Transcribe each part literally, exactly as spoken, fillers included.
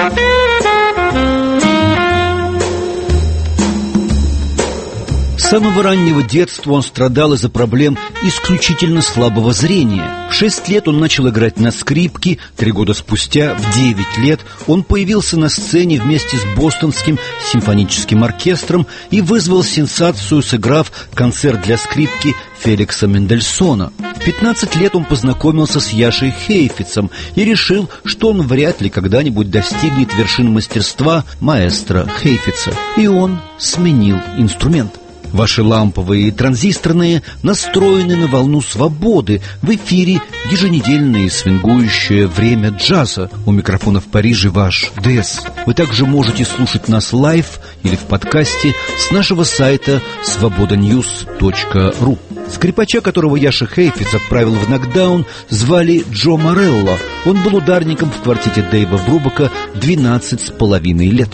С самого раннего детства он страдал из-за проблем исключительно слабого зрения. В шесть лет он начал играть на скрипке. Три года спустя, в девять лет, он появился на сцене вместе с Бостонским симфоническим оркестром и вызвал сенсацию, сыграв концерт для скрипки Феликса Мендельсона. В пятнадцать лет он познакомился с Яшей Хейфицем и решил, что он вряд ли когда-нибудь достигнет вершин мастерства маэстро Хейфица. И он сменил инструмент. Ваши ламповые и транзисторные настроены на волну свободы. В эфире еженедельное свингующее время джаза. У микрофона в Париже ваш ДС. Вы также можете слушать нас лайв или в подкасте с нашего сайта свобода ньюс точка ру. Скрипача, которого Яша Хейфиц отправил в нокдаун, звали Джо Морелло. Он был ударником в квартете Дэйва Брубака двенадцать с половиной лет.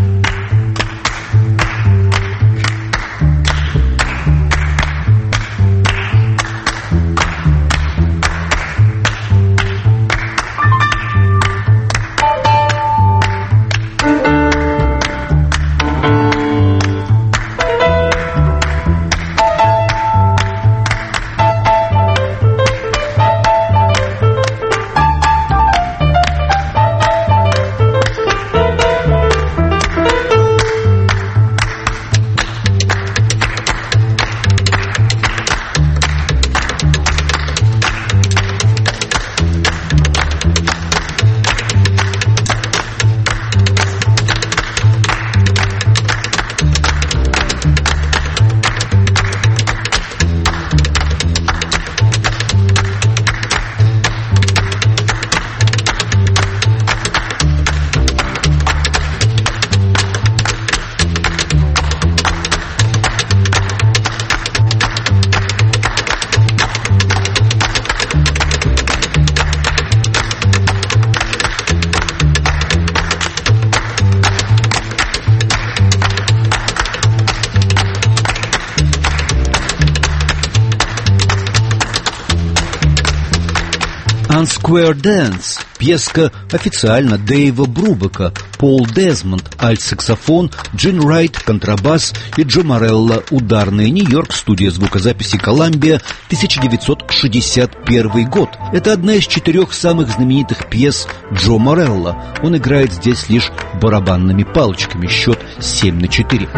Square Dance, пьеска официально Дэйва Брубака, Пол Дезмонд, альт-саксофон, Джин Райт, контрабас и Джо Морелло, ударная, Нью-Йорк, студия звукозаписи Колумбия, тысяча девятьсот шестьдесят первый год. Это одна из четырех самых знаменитых пьес Джо Морелло. Он играет здесь лишь барабанными палочками, счет семь на четыре.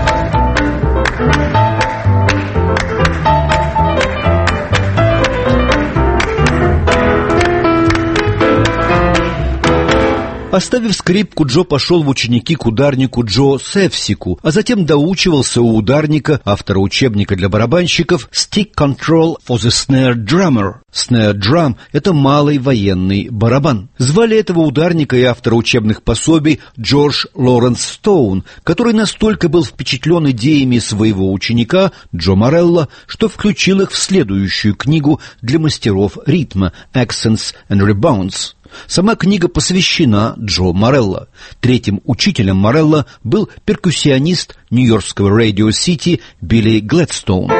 Оставив скрипку, Джо пошел в ученики к ударнику Джо Севсику, а затем доучивался у ударника, автора учебника для барабанщиков «Stick Control for the Snare Drummer». Snare Drum — это малый военный барабан. Звали этого ударника и автора учебных пособий Джордж Лоренс Стоун, который настолько был впечатлен идеями своего ученика Джо Морелло, что включил их в следующую книгу для мастеров ритма «Accents and Rebounds». Сама книга посвящена Джо Морелло. Третьим учителем Морелло был перкуссионист нью-йоркского Radio City Билли Глэдстоун.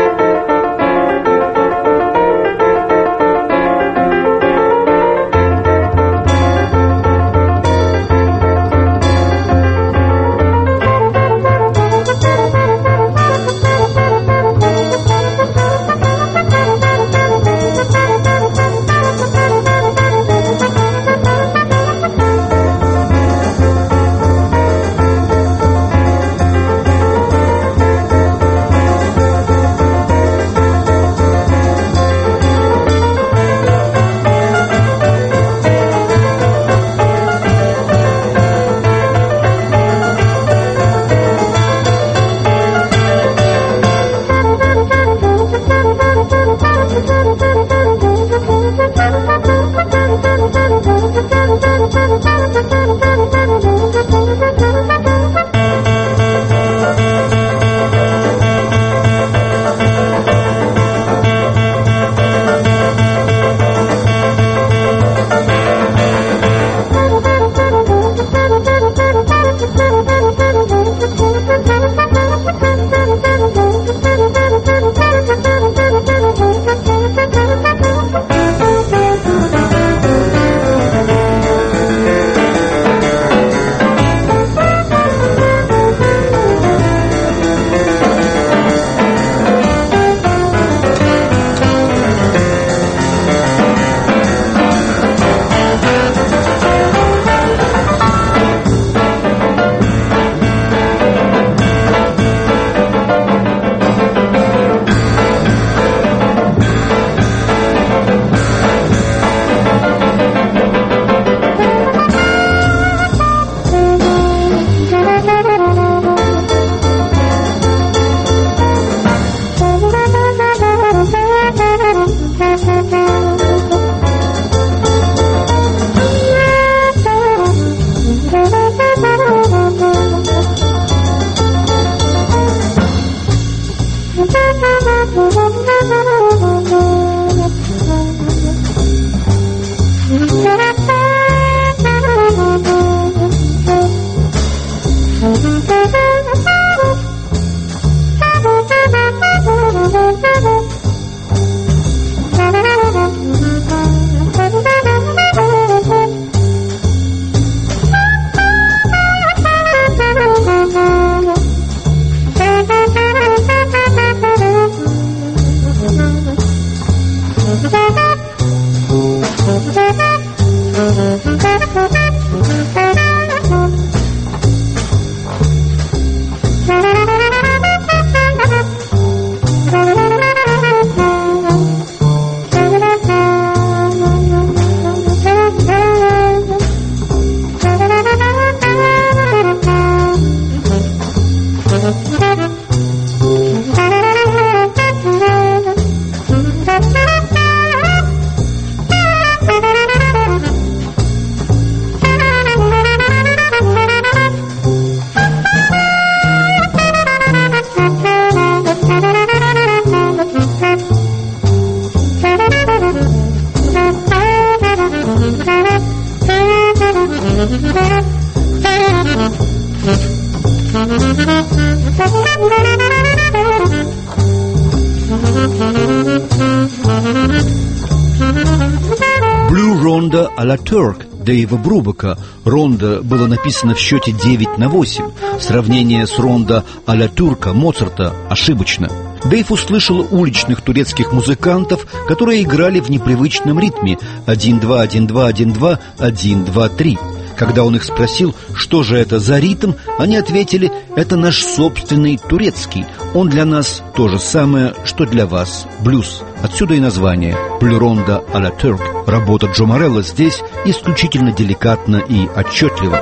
Blue Ronda à la Turk Дэйва Брубака. Ронда было написано в счете девять на восемь. Сравнение с Ронда а ля Турка Моцарта ошибочно. Дэйв услышал уличных турецких музыкантов, которые играли в непривычном ритме один-два, один-два, один-два, один-два, три. Когда он их спросил, что же это за ритм, они ответили: это наш собственный турецкий. Он для нас то же самое, что для вас блюз. Отсюда и название «Blue Ronda à la Turk». Работа Джо Морелло здесь исключительно деликатна и отчетлива.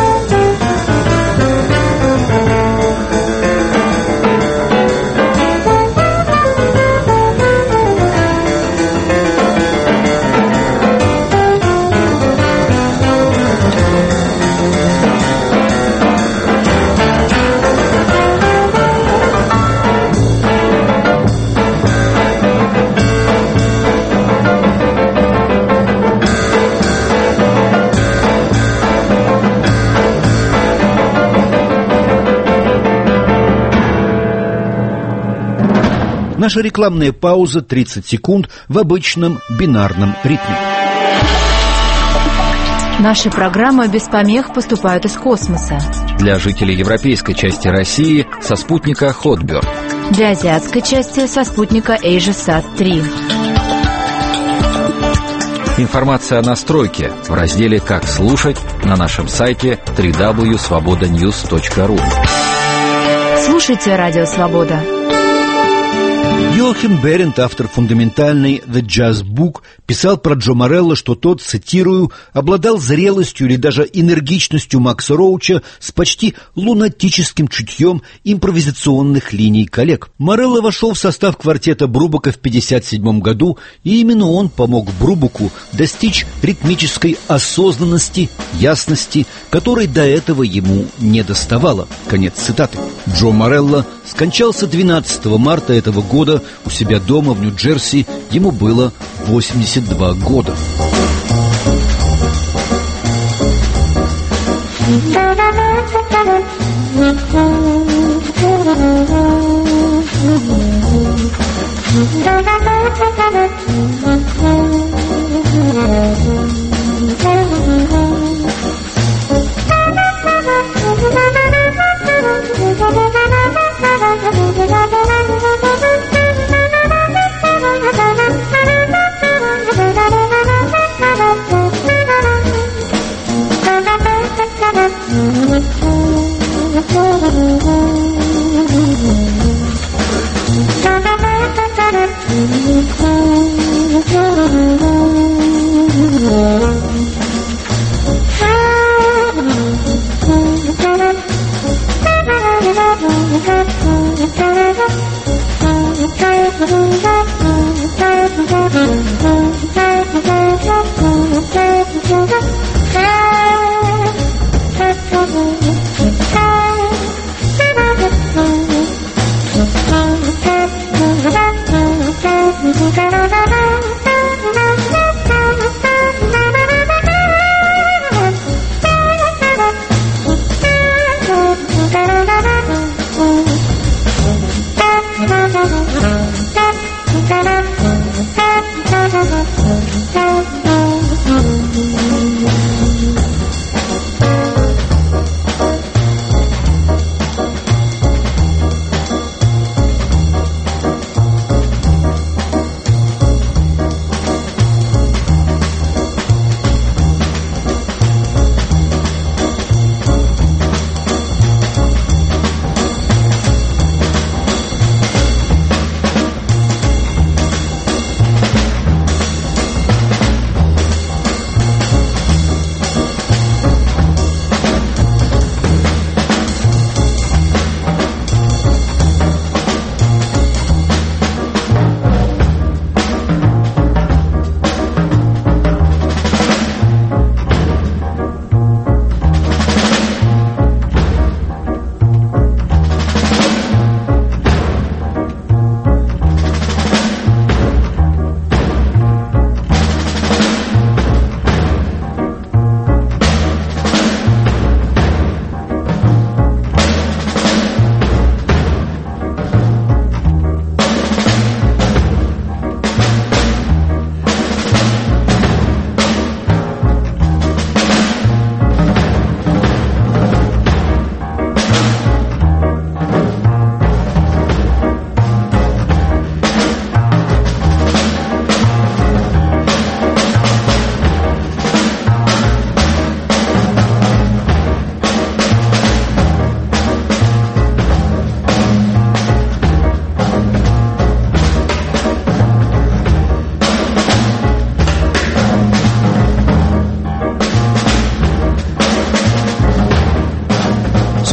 Наша рекламная пауза тридцать секунд в обычном бинарном ритме. Наши программы без помех поступают из космоса. Для жителей европейской части России со спутника Hotbird. Для азиатской части со спутника AsiaSat три. Информация о настройке в разделе «Как слушать» на нашем сайте дабл ю дабл ю дабл ю точка свобода ньюс точка ру. Слушайте «Радио Свобода». Йоахим Берент, автор фундаментальной «The Jazz Book», писал про Джо Морелло, что тот, цитирую, обладал зрелостью или даже энергичностью Макса Роуча с почти лунатическим чутьем импровизационных линий коллег. Морелло вошел в состав квартета Брубака в пятьдесят седьмом году, и именно он помог Брубаку достичь ритмической осознанности, ясности, которой до этого ему не доставало. Конец цитаты. Джо Морелло скончался двенадцатого марта этого года у себя дома в Нью-Джерси. Ему было восемьдесят два года.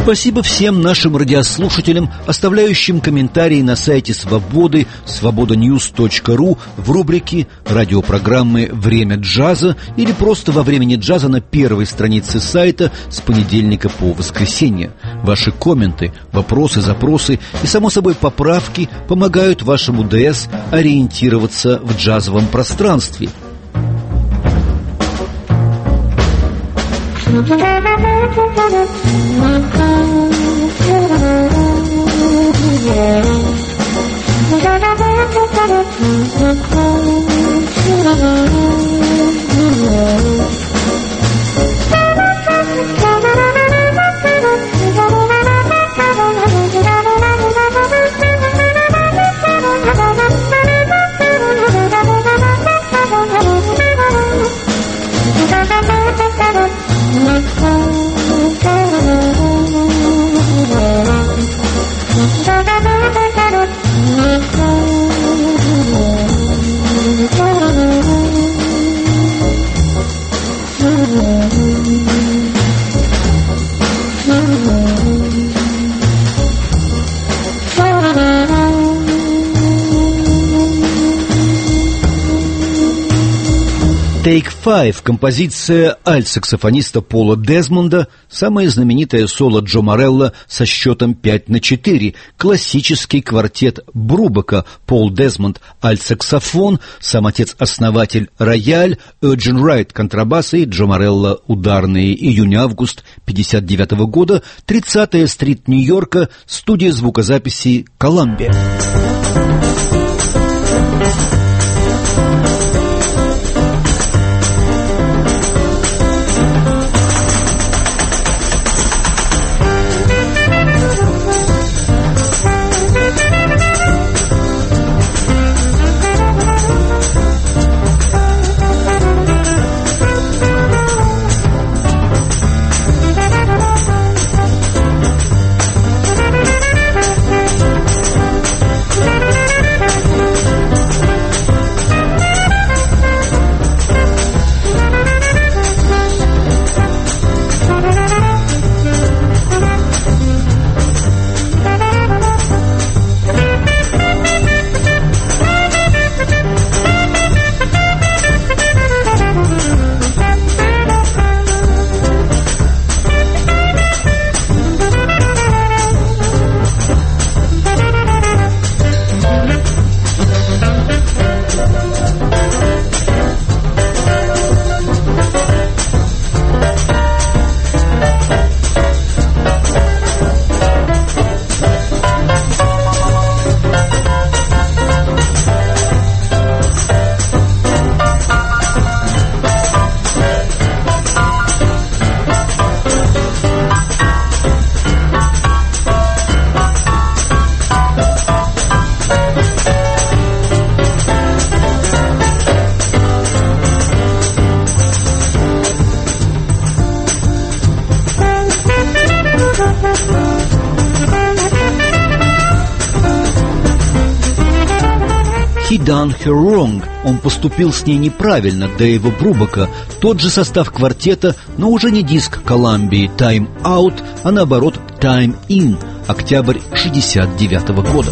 Спасибо всем нашим радиослушателям, оставляющим комментарии на сайте Свободы, свобода ньюс точка ру в рубрике радиопрограммы «Время джаза» или просто во времени джаза на первой странице сайта с понедельника по воскресенье. Ваши комменты, вопросы, запросы и, само собой, поправки помогают вашему ДС ориентироваться в джазовом пространстве. Take Five, композиция альт-саксофониста Пола Дезмонда, самое знаменитое соло Джо Морелло со счетом пять на четыре, классический квартет Брубака, Пол Дезмонд альт-саксофон, сам отец-основатель рояль, Eugen Wright контрабас и Джо Морелло ударные, июнь-август пятьдесят девятого года, тридцатая стрит Нью-Йорка, студия звукозаписи Columbia. He done her wrong. Он поступил с ней неправильно, Дэйва Брубака. Тот же состав квартета, но уже не диск Колумбии Time Out, а наоборот Time In, октябрь шестьдесят девятого года.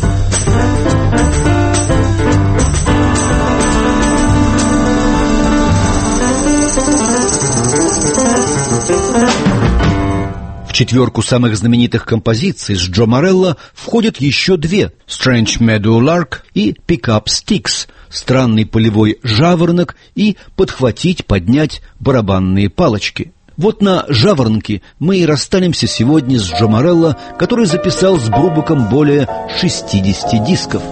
В четверку самых знаменитых композиций с Джо Морелло входят еще две — Strange Meadow Lark и Pick Up Sticks, странный полевой жаворонок и подхватить, поднять барабанные палочки. Вот на «Жаворонке» мы и расстанемся сегодня с Джо Морелло, который записал с Брубаком более шестидесяти дисков.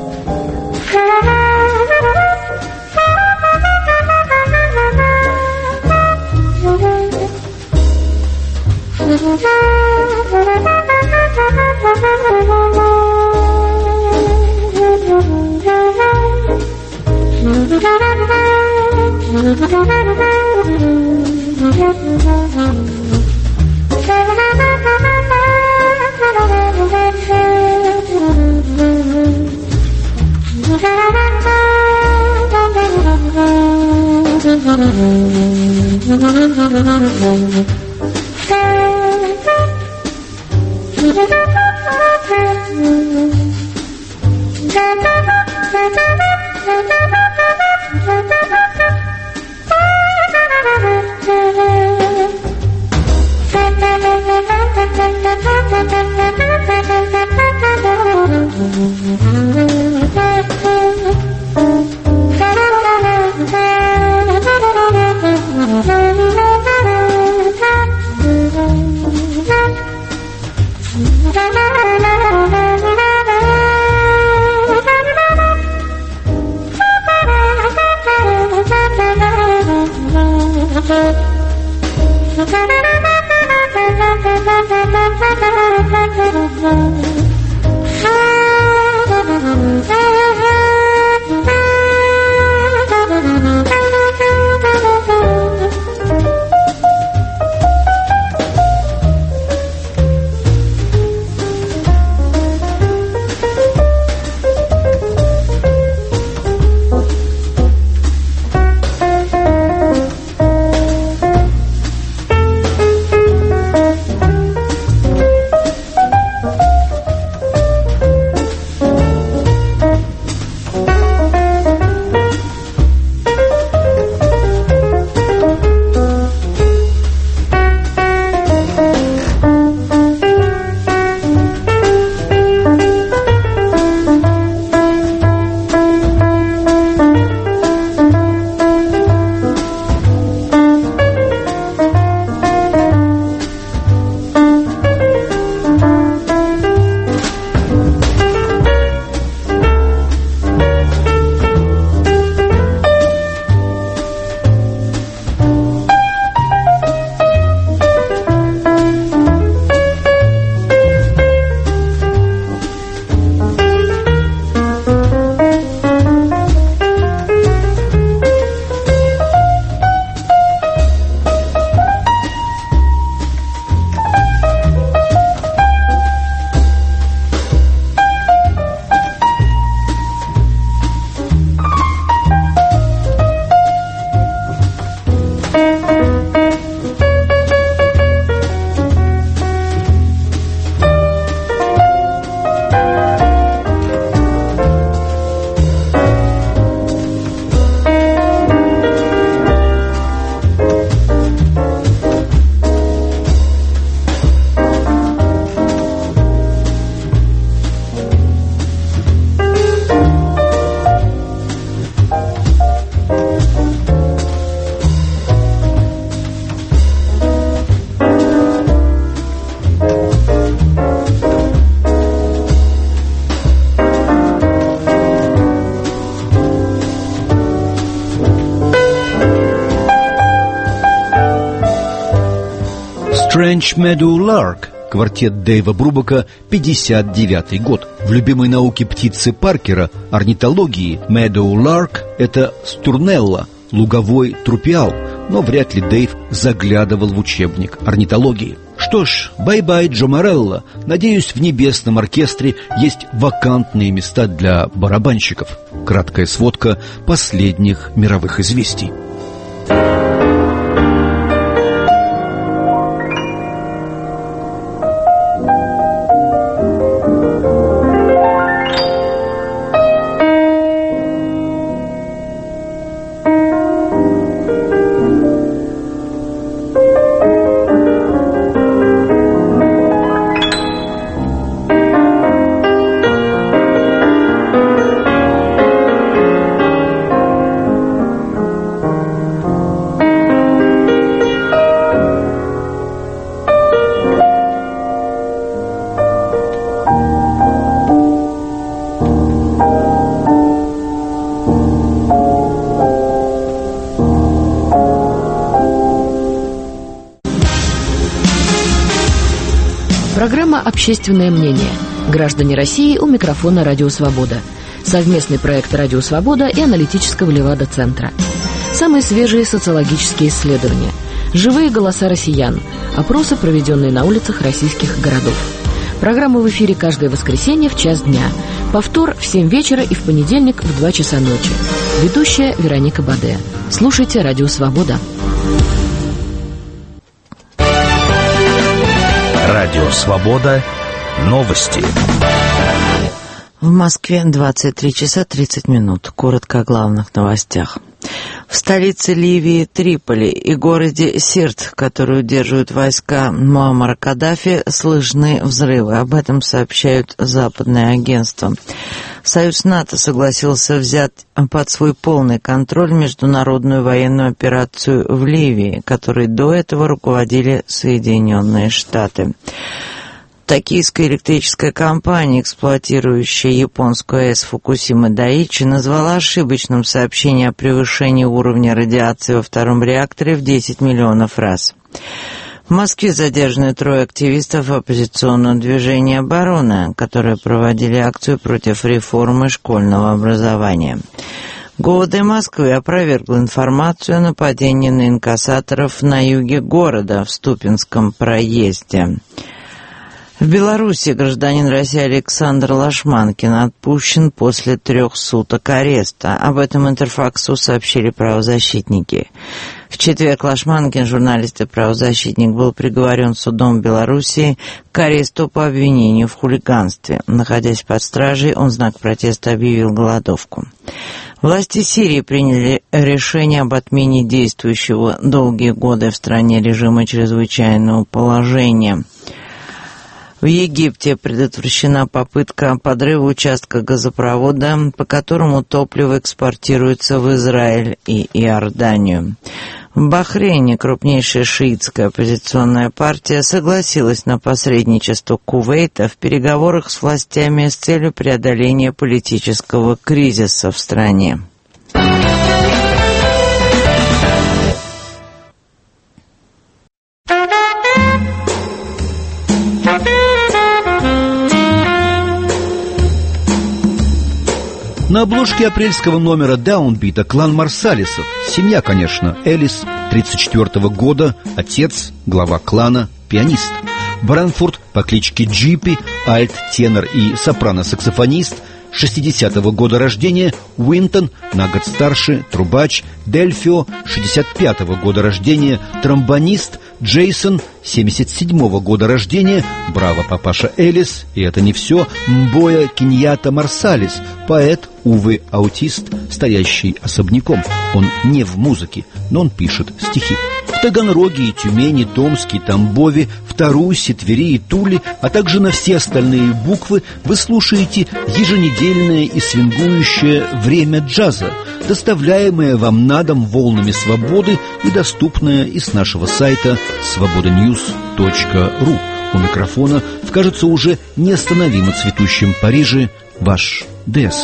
Strange Meadow Lark, квартет Дэйва Брубака, пятьдесят девятый год. В любимой науке птицы Паркера, орнитологии, Meadow Lark – это стурнелла, луговой трупиал, но вряд ли Дэйв заглядывал в учебник орнитологии. Что ж, бай-бай, Джо Морелло. Надеюсь, в небесном оркестре есть вакантные места для барабанщиков. Краткая сводка последних мировых известий. Программа «Общественное мнение». Граждане России, у микрофона «Радио Свобода». Совместный проект «Радио Свобода» и аналитического Левада-центра. Самые свежие социологические исследования. Живые голоса россиян. Опросы, проведенные на улицах российских городов. Программа в эфире каждое воскресенье в час дня. Повтор в семь вечера и в понедельник в два часа ночи. Ведущая Вероника Баде. Слушайте «Радио Свобода». Радио «Свобода» Новости. В Москве двадцать три часа тридцать минут. Коротко о главных новостях. В столице Ливии Триполи и городе Сирт, который удерживают войска Муаммара Каддафи, слышны взрывы. Об этом сообщают западные агентства. Союз НАТО согласился взять под свой полный контроль международную военную операцию в Ливии, которой до этого руководили Соединенные Штаты. Токийская электрическая компания, эксплуатирующая японскую АЭС Фукусима Дайичи, назвала ошибочным сообщение о превышении уровня радиации во втором реакторе в десять миллионов раз. В Москве задержаны трое активистов оппозиционного движения «Оборона», которые проводили акцию против реформы школьного образования. ГУВД Москвы опровергла информацию о нападении на инкассаторов на юге города в Ступинском проезде. В Беларуси гражданин России Александр Лашманкин отпущен после трех суток ареста. Об этом Интерфаксу сообщили правозащитники. В четверг Лашманкин, журналист и правозащитник, был приговорен судом Белоруссии к аресту по обвинению в хулиганстве. Находясь под стражей, он в знак протеста объявил голодовку. Власти Сирии приняли решение об отмене действующего долгие годы в стране режима чрезвычайного положения. В Египте предотвращена попытка подрыва участка газопровода, по которому топливо экспортируется в Израиль и Иорданию. В Бахрейне крупнейшая шиитская оппозиционная партия согласилась на посредничество Кувейта в переговорах с властями с целью преодоления политического кризиса в стране. На обложке апрельского номера Даунбита клан Марсалисов. Семья, конечно, Элис, тридцать четвёртого года, отец, глава клана, пианист. Бранфорд по кличке Джипи, альт, тенор и сопрано-саксофонист, шестидесятого года рождения, Уинтон, на год старше, трубач, Дельфио, шестьдесят пятого года рождения, тромбонист, Джейсон, семьдесят седьмого года рождения, браво, папаша Элис, и это не все, Мбоя Киньята Марсалис, поэт, увы, аутист, стоящий особняком. Он не в музыке, но он пишет стихи. В Таганроге и Тюмени, Томске и Тамбове, в Тарусе, Твери и Туле, а также на все остальные буквы вы слушаете еженедельное и свингующее время джаза, доставляемое вам на дом волнами свободы и доступное из нашего сайта свобода ньюс точка ру. У микрофона в, кажется, уже неостановимо цветущем Париже ваш Дэс.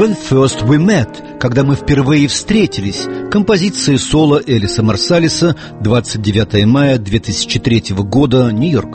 «When First We Met», «Когда мы впервые встретились», композиция соло Элиса Марсалиса, двадцать девятое мая две тысячи третьего года, Нью-Йорк.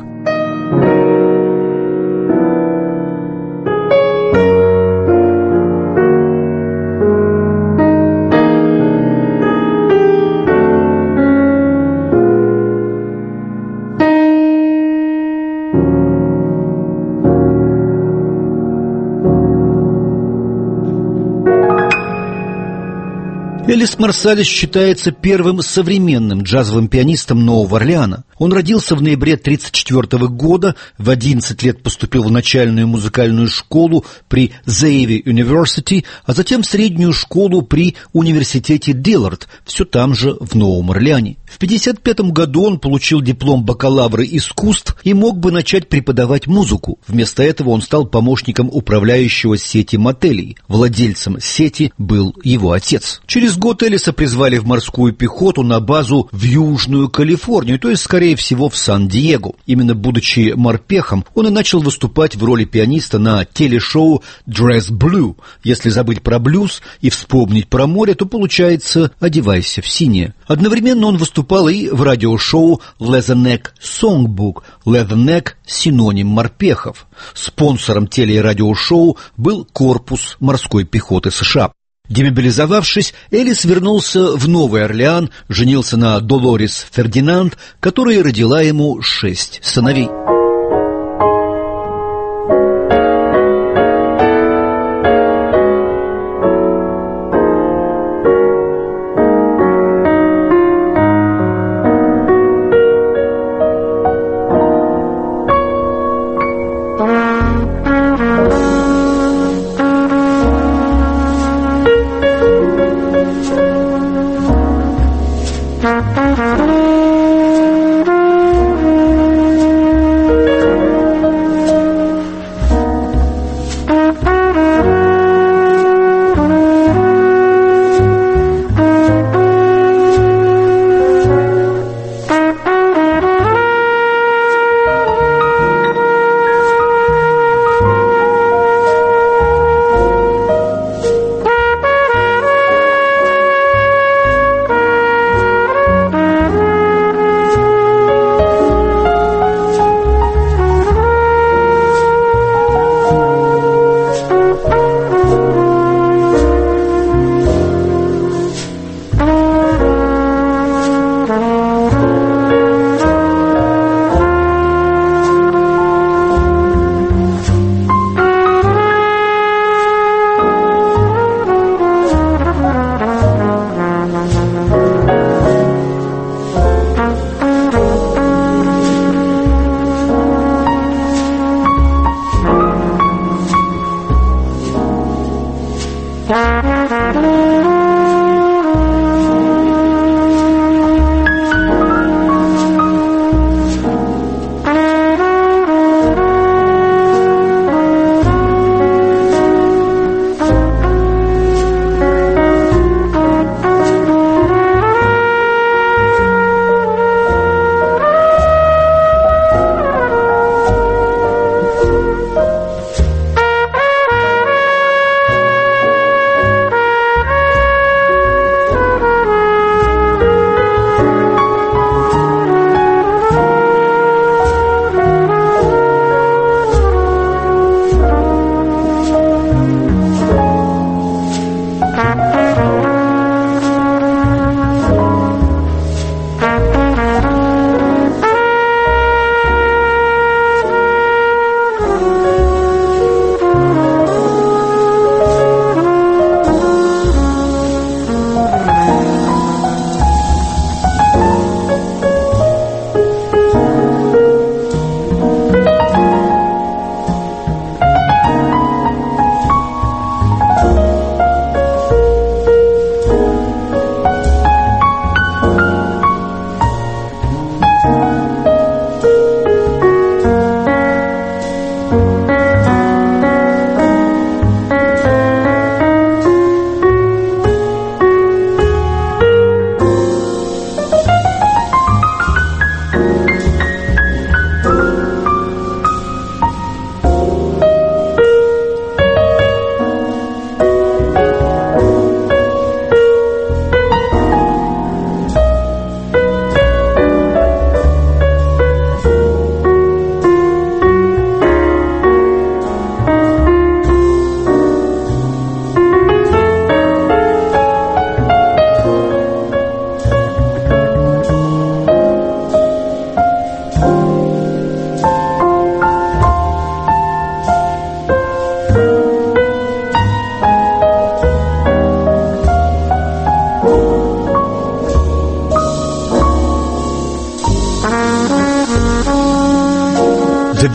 Элис Марсалис считается первым современным джазовым пианистом Нового Орлеана. Он родился в ноябре тысяча девятьсот тридцать четвёртого года, в одиннадцать лет поступил в начальную музыкальную школу при Xavier University, а затем в среднюю школу при университете Диллард, все там же в Новом Орлеане. В пятьдесят пятом году он получил диплом бакалавра искусств и мог бы начать преподавать музыку. Вместо этого он стал помощником управляющего сети мотелей. Владельцем сети был его отец. Через год Элиса призвали в морскую пехоту на базу в Южную Калифорнию, то есть, скорее всего, в Сан-Диего. Именно будучи морпехом, он и начал выступать в роли пианиста на телешоу «Dress Blue». Если забыть про блюз и вспомнить про море, то получается «Одевайся в синее». Одновременно он выступал и в радиошоу «Leatherneck Songbook». «Leatherneck» — синоним морпехов. Спонсором теле- и радиошоу был корпус морской пехоты США. Демобилизовавшись, Элис вернулся в Новый Орлеан, женился на Долорес Фердинанд, которая родила ему шесть сыновей.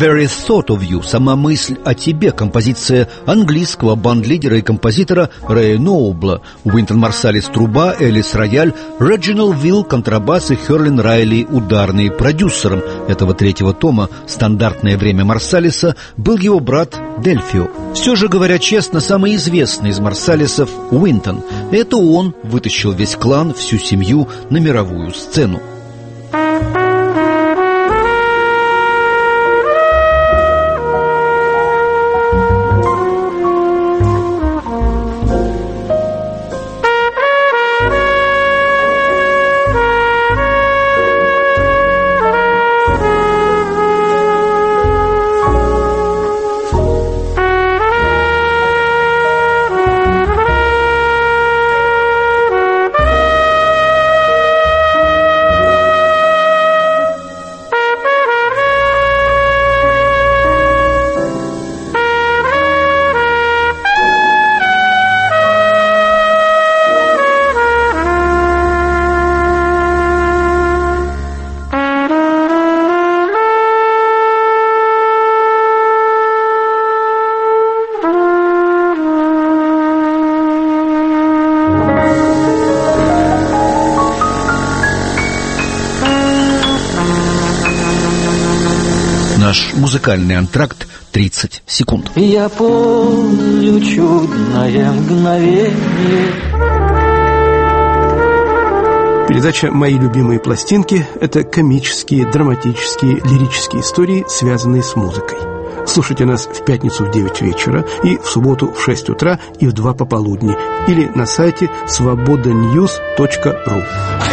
very thought of you», «Сама мысль о тебе», композиция английского банд-лидера и композитора Рэя Ноубла, Уинтон Марсалис — труба, Элис — рояль, Реджинальд Вилл — контрабас и Херлин Райли — ударный. Продюсером этого третьего тома «Стандартное время Марсалиса» был его брат Дельфио. Все же, говоря честно, самый известный из Марсалисов — Уинтон. Это он вытащил весь клан, всю семью на мировую сцену. Наш музыкальный антракт — тридцать секунд. Я помню чудное мгновение. Передача «Мои любимые пластинки» — это комические, драматические, лирические истории, связанные с музыкой. Слушайте нас в пятницу в девять вечера и в субботу в шесть утра и в два пополудни или на сайте свобода ньюс точка ру.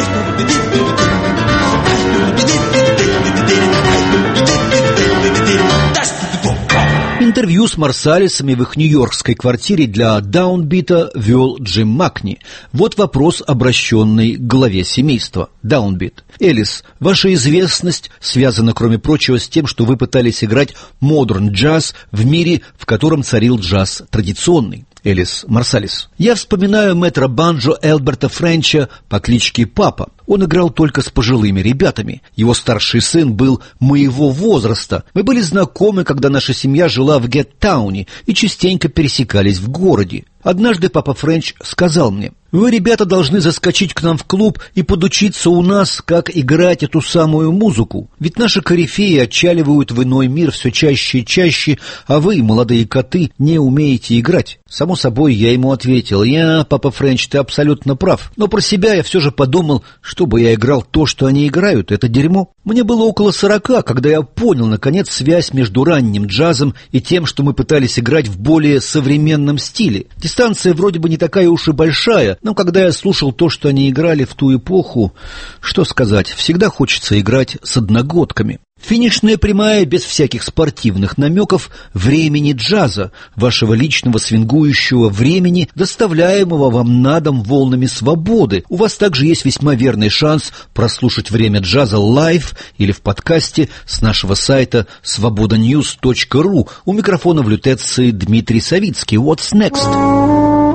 Интервью с Марсалисами в их нью-йоркской квартире для Даунбита вел Джим Макни. Вот вопрос, обращенный к главе семейства. Даунбит: «Элис, ваша известность связана, кроме прочего, с тем, что вы пытались играть модерн джаз в мире, в котором царил джаз традиционный». Элис Марсалис: «Я вспоминаю мэтра банджо Элберта Френча по кличке Папа. Он играл только с пожилыми ребятами. Его старший сын был моего возраста. Мы были знакомы, когда наша семья жила в Геттауне и частенько пересекались в городе. Однажды папа Френч сказал мне: вы, ребята, должны заскочить к нам в клуб и подучиться у нас, как играть эту самую музыку. Ведь наши корифеи отчаливают в иной мир все чаще и чаще, а вы, молодые коты, не умеете играть». Само собой, я ему ответил: «Я, папа Френч, ты абсолютно прав. Но про себя я все же подумал, чтобы я играл то, что они играют, это дерьмо». Мне было около сорока, когда я понял, наконец, связь между ранним джазом и тем, что мы пытались играть в более современном стиле. Дистанция вроде бы не такая уж и большая, но когда я слушал то, что они играли в ту эпоху, что сказать, всегда хочется играть с одногодками. Финишная прямая, без всяких спортивных намеков, времени джаза, вашего личного свингующего времени, доставляемого вам на дом волнами свободы. У вас также есть весьма верный шанс прослушать время джаза лайв или в подкасте с нашего сайта свобода ньюс точка ру. У микрофона в лютеции Дмитрий Савицкий. What's next?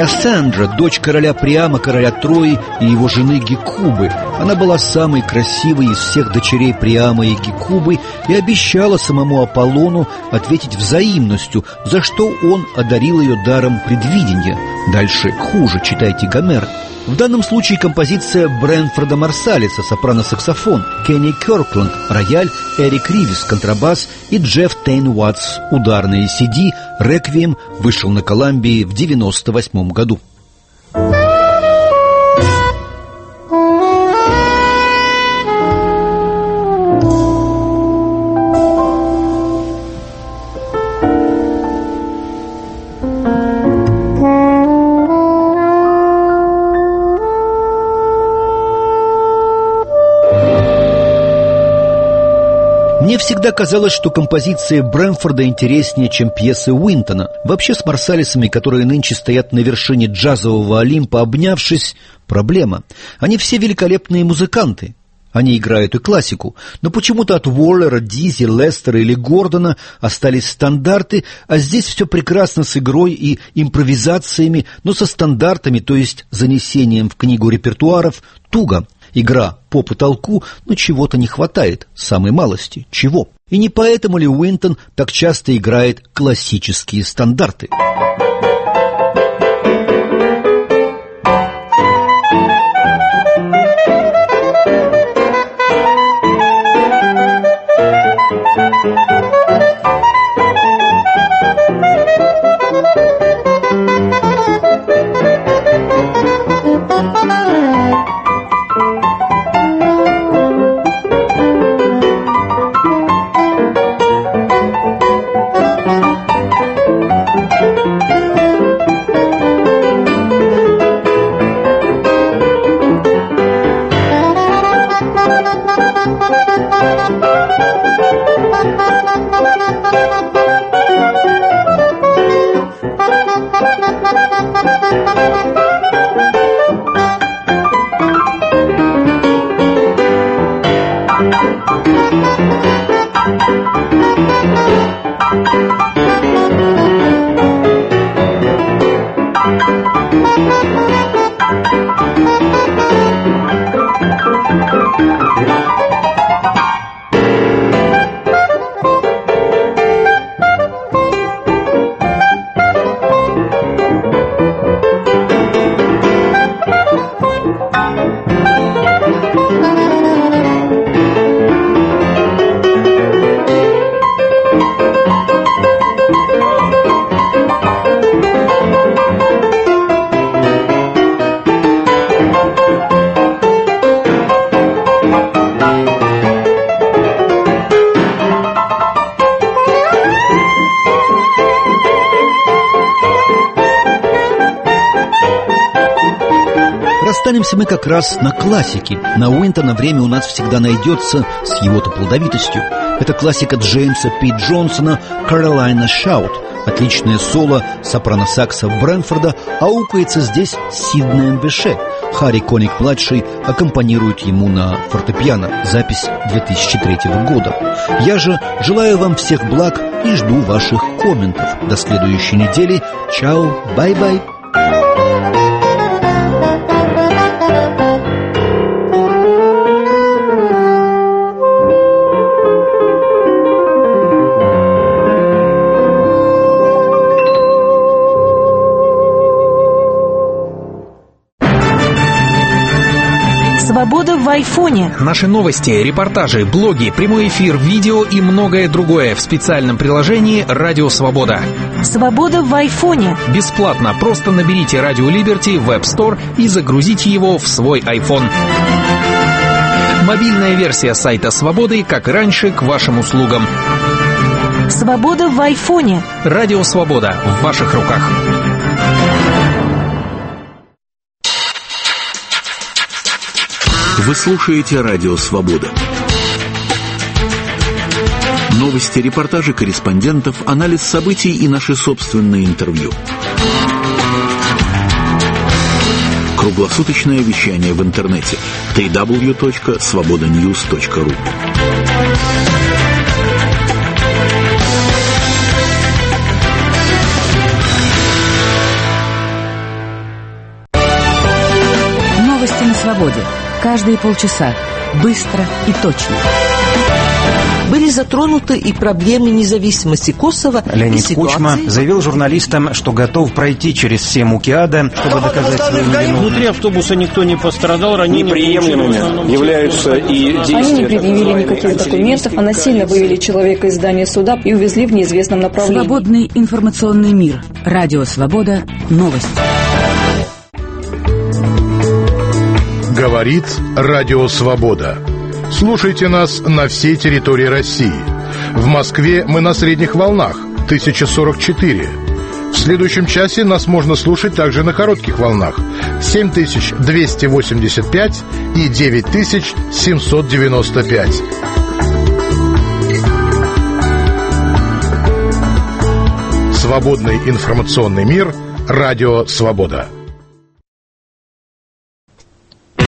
Кассандра, дочь короля Приама, короля Трои и его жены Гекубы. Она была самой красивой из всех дочерей Приама и Гекубы и обещала самому Аполлону ответить взаимностью, за что он одарил ее даром предвидения. Дальше хуже, читайте Гомера. В данном случае композиция Брэнфорда Марсалиса, сопрано-саксофон, Кенни Кёркланд, рояль, Эрик Ривис, контрабас и Джефф Тейн Уаттс, ударные си ди, «Реквием» вышел на Коламбии в девяносто восьмом году. Мне всегда казалось, что композиции Брэнфорда интереснее, чем пьесы Уинтона. Вообще с Марсалисами, которые нынче стоят на вершине джазового Олимпа, обнявшись, проблема. Они все великолепные музыканты. Они играют и классику. Но почему-то от Уоллера, Дизи, Лестера или Гордона остались стандарты, а здесь все прекрасно с игрой и импровизациями, но со стандартами, то есть занесением в книгу репертуаров, туго. Игра по потолку, но чего-то не хватает, самой малости. Чего? И не поэтому ли Уинтон так часто играет классические стандарты? Останемся мы как раз на классике. На Уинтона время у нас всегда найдется с его-то плодовитостью. Это классика Джеймса Пи Джонсона «Carolina Shout». Отличное соло сопрано-сакса Брэнфорда, аукается здесь Сиднеем Беше. Харри Коник-младший аккомпанирует ему на фортепиано. Запись две тысячи третьего года. Я же желаю вам всех благ и жду ваших комментов. До следующей недели. Чао, бай-бай. Свобода в айфоне. Наши новости, репортажи, блоги, прямой эфир, видео и многое другое в специальном приложении «Радио Свобода». Свобода в айфоне. Бесплатно. Просто наберите «Радио Либерти» в App Store и загрузите его в свой iPhone. Мобильная версия сайта «Свободы», как раньше, к вашим услугам. Свобода в айфоне. «Радио Свобода» в ваших руках. Вы слушаете «Радио Свобода». Новости, репортажи корреспондентов, анализ событий и наши собственные интервью. Круглосуточное вещание в интернете дабл ю дабл ю дабл ю точка свобода ньюс точка ру. свободе. Каждые полчаса. Быстро и точно. Были затронуты и проблемы независимости Косово. Леонид Кучма заявил журналистам, что готов пройти через все муки ада, чтобы доказать свою невину. Внутри автобуса никто не пострадал, ранения. Неприемлемыми являются и действия. Они не предъявили никаких документов, а насильно вывели человека из здания суда и увезли в неизвестном направлении. Свободный информационный мир. Радио Свобода. Новости. Говорит Радио Свобода. Слушайте нас на всей территории России. В Москве мы на средних волнах тысяча сорок четыре. В следующем часе нас можно слушать также на коротких волнах семь тысяч двести восемьдесят пять и девять тысяч семьсот девяносто пять. Свободный информационный мир. Радио Свобода.